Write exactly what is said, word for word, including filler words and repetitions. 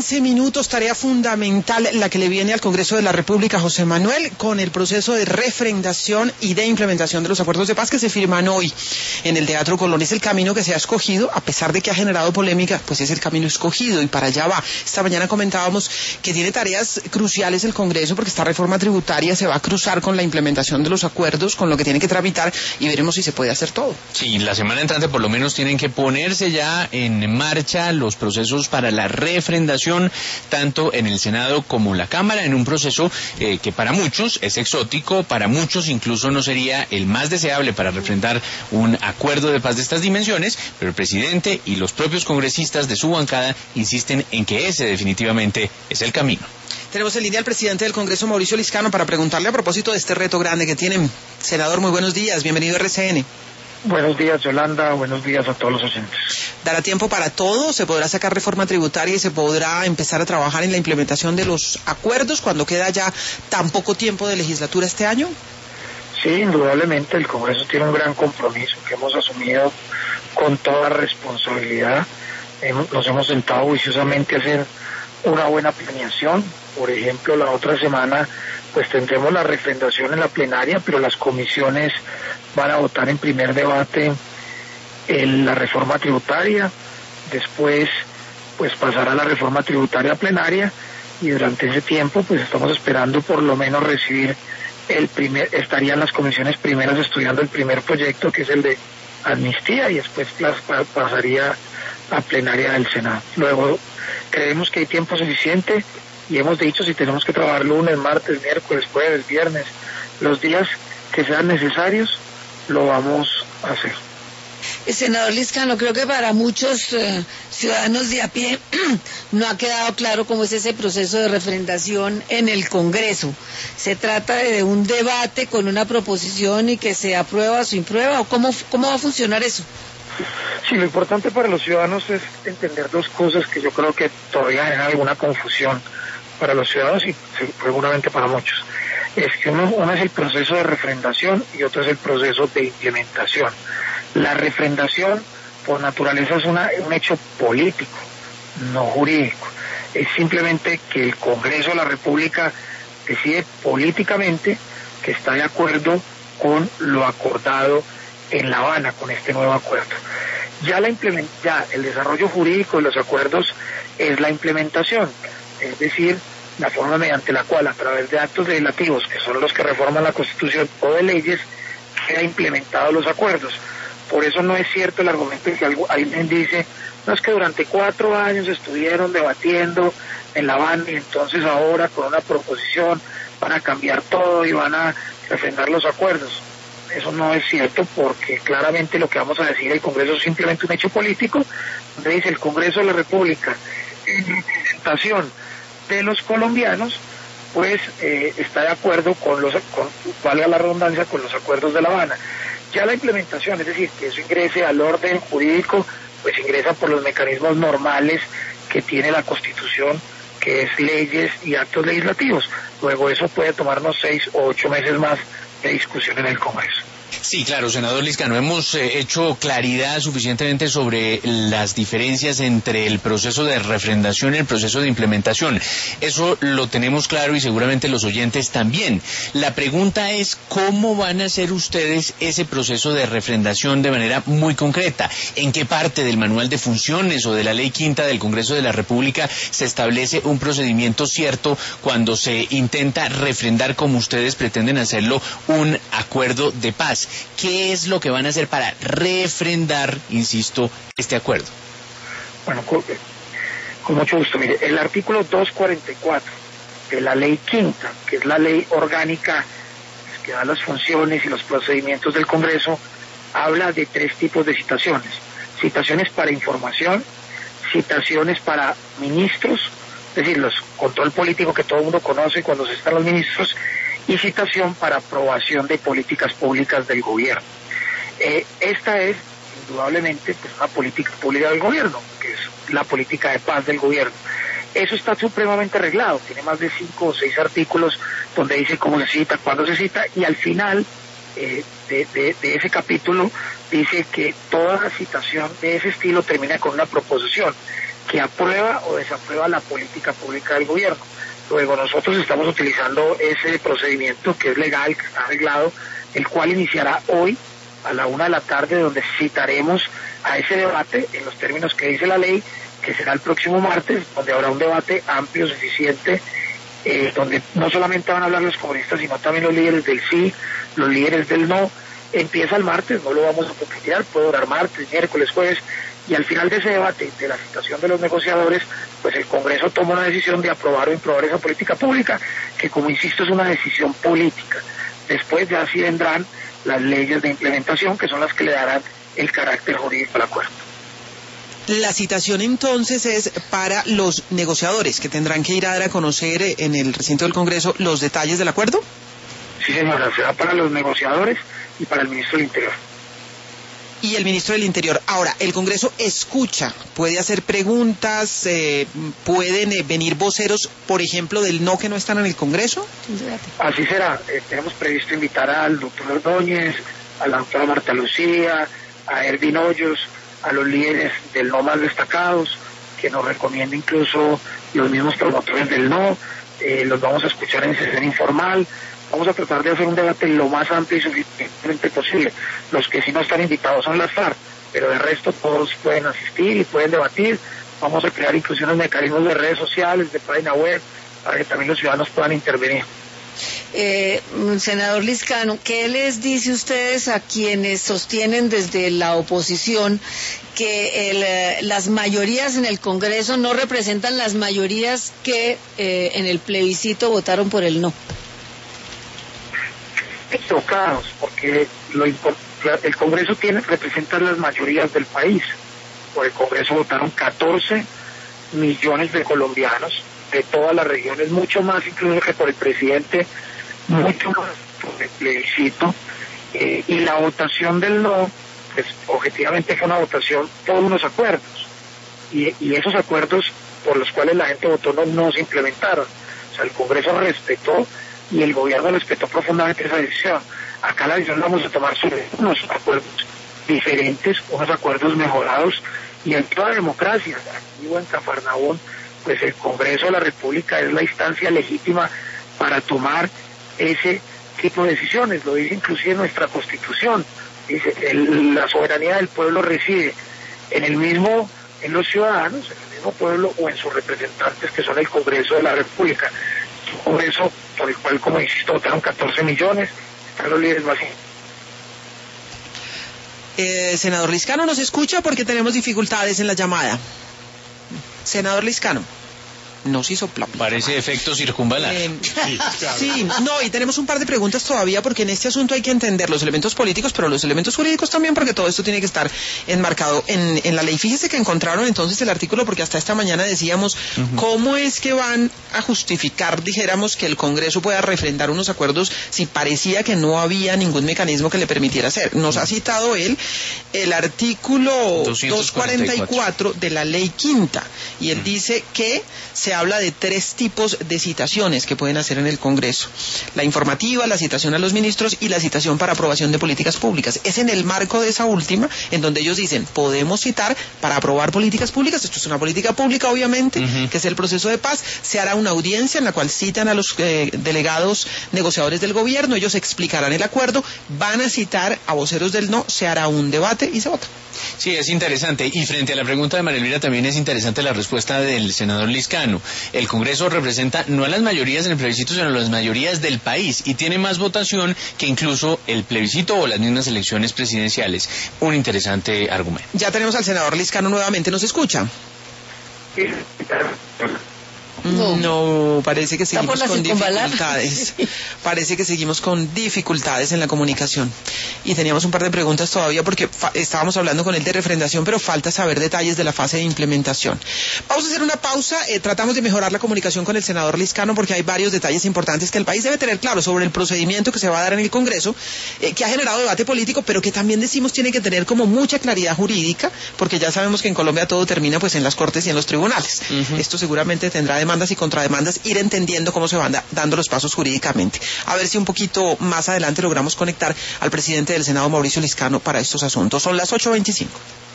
quince minutos, tarea fundamental la que le viene al Congreso de la República, José Manuel, con el proceso de refrendación y de implementación de los acuerdos de paz que se firman hoy en el Teatro Colón. Es el camino que se ha escogido, a pesar de que ha generado polémica, pues es el camino escogido y para allá va. Esta mañana comentábamos que tiene tareas cruciales el Congreso porque esta reforma tributaria se va a cruzar con la implementación de los acuerdos, con lo que tiene que tramitar y veremos si se puede hacer todo. Sí, la semana entrante por lo menos tienen que ponerse ya en marcha los procesos para la refrendación, tanto en el Senado como en la Cámara, en un proceso eh, que para muchos es exótico, para muchos incluso no sería el más deseable para refrendar un acuerdo de paz de estas dimensiones, pero el presidente y los propios congresistas de su bancada insisten en que ese definitivamente es el camino. Tenemos en línea al presidente del Congreso, Mauricio Liscano, para preguntarle a propósito de este reto grande que tienen. Senador, muy buenos días, bienvenido a R C N. Buenos días, Yolanda, buenos días a todos los oyentes. ¿Dará tiempo para todo? ¿Se podrá sacar reforma tributaria y se podrá empezar a trabajar en la implementación de los acuerdos cuando queda ya tan poco tiempo de legislatura este año? Sí, indudablemente el Congreso tiene un gran compromiso que hemos asumido con toda responsabilidad. Nos hemos sentado juiciosamente a hacer una buena planeación. Por ejemplo, la otra semana pues tendremos la refrendación en la plenaria, pero las comisiones van a votar en primer debate en la reforma tributaria, después pues pasará la reforma tributaria plenaria y durante ese tiempo pues estamos esperando por lo menos recibir el primer, estarían las comisiones primeras estudiando el primer proyecto que es el de amnistía y después pasaría a plenaria del Senado. Luego creemos que hay tiempo suficiente y hemos dicho si tenemos que trabajar lunes, martes, miércoles, jueves, viernes, los días que sean necesarios, lo vamos a hacer. Senador Liscano, creo que para muchos eh, ciudadanos de a pie no ha quedado claro cómo es ese proceso de refrendación en el Congreso. ¿Se trata de un debate con una proposición y que se aprueba o se imprueba? ¿O cómo, cómo va a funcionar eso? Sí, lo importante para los ciudadanos es entender dos cosas que yo creo que todavía generan alguna confusión para los ciudadanos y seguramente para muchos. Es que uno, uno es el proceso de refrendación y otro es el proceso de implementación. La refrendación, por naturaleza, es una, un hecho político, no jurídico. Es simplemente que el Congreso de la República decide políticamente que está de acuerdo con lo acordado en La Habana, con este nuevo acuerdo. Ya, la implement, ya el desarrollo jurídico de los acuerdos es la implementación, es decir, la forma mediante la cual a través de actos legislativos, que son los que reforman la Constitución, o de leyes, queda implementados los acuerdos. Por eso no es cierto el argumento de que alguien dice, no, es que durante cuatro años estuvieron debatiendo en La Habana y entonces ahora con una proposición van a cambiar todo y van a refrendar los acuerdos. Eso no es cierto porque claramente lo que vamos a decir el Congreso es simplemente un hecho político, donde dice el Congreso de la República en representación de los colombianos pues eh, está de acuerdo con los, con, valga la redundancia, con los acuerdos de La Habana. Ya la implementación, es decir, que eso ingrese al orden jurídico, pues ingresa por los mecanismos normales que tiene la Constitución, que es leyes y actos legislativos. Luego eso puede tomarnos seis o ocho meses más de discusión en el Congreso. Sí, claro, senador Liscano, hemos eh, hecho claridad suficientemente sobre las diferencias entre el proceso de refrendación y el proceso de implementación. Eso lo tenemos claro y seguramente los oyentes también. La pregunta es, ¿cómo van a hacer ustedes ese proceso de refrendación de manera muy concreta? ¿En qué parte del manual de funciones o de la ley quinta del Congreso de la República se establece un procedimiento cierto cuando se intenta refrendar, como ustedes pretenden hacerlo, un acuerdo de paz? ¿Qué es lo que van a hacer para refrendar, insisto, este acuerdo? Bueno, con, con mucho gusto. Mire, el artículo doscientos cuarenta y cuatro de la ley quinta, que es la ley orgánica que da las funciones y los procedimientos del Congreso, habla de tres tipos de citaciones. Citaciones para información, citaciones para ministros, es decir, los control político que todo el mundo conoce cuando se están los ministros, y citación para aprobación de políticas públicas del gobierno. Eh, esta es, indudablemente, pues una política pública del gobierno, que es la política de paz del gobierno. Eso está supremamente arreglado, tiene más de cinco o seis artículos donde dice cómo se cita, cuándo se cita, y al final eh, de, de, de ese capítulo dice que toda citación de ese estilo termina con una proposición. que aprueba o desaprueba la política pública del gobierno. Luego nosotros estamos utilizando ese procedimiento que es legal, que está arreglado, el cual iniciará hoy a la una de la tarde, donde citaremos a ese debate en los términos que dice la ley, que será el próximo martes, donde habrá un debate amplio, suficiente, eh, donde no solamente van a hablar los comunistas, sino también los líderes del sí, los líderes del no. Empieza el martes, no lo vamos a completar, puede durar martes, miércoles, jueves, y al final de ese debate, de la citación de los negociadores, pues el Congreso toma una decisión de aprobar o improbar esa política pública, que como insisto es una decisión política. Después ya sí vendrán las leyes de implementación, que son las que le darán el carácter jurídico al acuerdo. La citación entonces es para los negociadores, que tendrán que ir a dar a conocer en el recinto del Congreso los detalles del acuerdo. Sí, señora, será para los negociadores y para el ministro del Interior. Y el ministro del Interior. Ahora, el Congreso escucha, puede hacer preguntas, eh, pueden eh, venir voceros, por ejemplo, del no que no están en el Congreso. Así será. Eh, tenemos previsto invitar al doctor Ordóñez, a la doctora Marta Lucía, a Ervin Hoyos, a los líderes del no más destacados, que nos recomienda incluso los mismos promotores del no. Eh, los vamos a escuchar en sesión informal. Vamos a tratar de hacer un debate lo más amplio y suficientemente posible. Los que sí no están invitados son las FARC, pero de resto todos pueden asistir y pueden debatir. Vamos a crear incluso unos mecanismos de redes sociales, de página web, para que también los ciudadanos puedan intervenir. Eh, senador Lizcano, ¿qué les dice ustedes a quienes sostienen desde la oposición que el, las mayorías en el Congreso no representan las mayorías que eh, en el plebiscito votaron por el no? Equivocados, porque lo, el Congreso tiene representa las mayorías del país. Por el Congreso votaron catorce millones de colombianos de todas las regiones, mucho más incluso que por el presidente, mucho más por el plebiscito, eh, y la votación del no, pues objetivamente fue una votación por unos acuerdos, y, y esos acuerdos por los cuales la gente votó no, no se implementaron. O sea, el Congreso respetó y el gobierno respetó profundamente esa decisión. Acá la decisión la vamos a tomar sobre unos acuerdos diferentes, unos acuerdos mejorados, y en toda democracia, aquí o en Cafarnaúm, pues el Congreso de la República es la instancia legítima para tomar ese tipo de decisiones. Lo dice inclusive nuestra Constitución. Dice, el, la soberanía del pueblo reside en el mismo, en los ciudadanos, en el mismo pueblo o en sus representantes, que son el Congreso de la República. Un Congreso por el cual, como insisto, votaron catorce millones, están los líderes más. Eh, senador Lizcano, ¿nos escucha? Porque tenemos dificultades en la llamada. Senador Lizcano, nos hizo plop. Parece efecto circunvalar. Eh, sí, claro. Sí, no, y tenemos un par de preguntas todavía, porque en este asunto hay que entender los elementos políticos, pero los elementos jurídicos también, porque todo esto tiene que estar enmarcado en, en la ley. Fíjese que encontraron entonces el artículo, porque hasta esta mañana decíamos, uh-huh. ¿cómo es que van a justificar, dijéramos, que el Congreso pueda refrendar unos acuerdos si parecía que no había ningún mecanismo que le permitiera hacer? Nos ha citado él el artículo doscientos cuarenta y cuatro de la ley quinta, y él uh-huh. dice que se habla de tres tipos de citaciones que pueden hacer en el Congreso: la informativa, la citación a los ministros y la citación para aprobación de políticas públicas. Es en el marco de esa última en donde ellos dicen, podemos citar para aprobar políticas públicas. Esto es una política pública, obviamente, uh-huh. que es el proceso de paz. Se hará una audiencia en la cual citan a los eh, delegados negociadores del gobierno, ellos explicarán el acuerdo, van a citar a voceros del no, se hará un debate y se vota. Sí, es interesante. Y frente a la pregunta de María Elvira también es interesante la respuesta del senador Lizcano. El Congreso representa no a las mayorías en el plebiscito, sino a las mayorías del país, y tiene más votación que incluso el plebiscito o las mismas elecciones presidenciales. Un interesante argumento. Ya tenemos al senador Lizcano nuevamente, ¿nos escucha? Sí. No, no, parece que seguimos con dificultades. Parece que seguimos con dificultades en la comunicación. Y teníamos un par de preguntas todavía porque estábamos hablando con él de refrendación, pero falta saber detalles de la fase de implementación. Vamos a hacer una pausa. Eh, tratamos de mejorar la comunicación con el senador Lizcano porque hay varios detalles importantes que el país debe tener claro sobre el procedimiento que se va a dar en el Congreso, eh, que ha generado debate político, pero que también decimos tiene que tener como mucha claridad jurídica, porque ya sabemos que en Colombia todo termina pues en las cortes y en los tribunales. Uh-huh. Esto seguramente tendrá demandas y contrademandas, ir entendiendo cómo se van da, dando los pasos jurídicamente. A ver si un poquito más adelante logramos conectar al presidente del Senado, Mauricio Lizcano, para estos asuntos. Son las ocho veinticinco.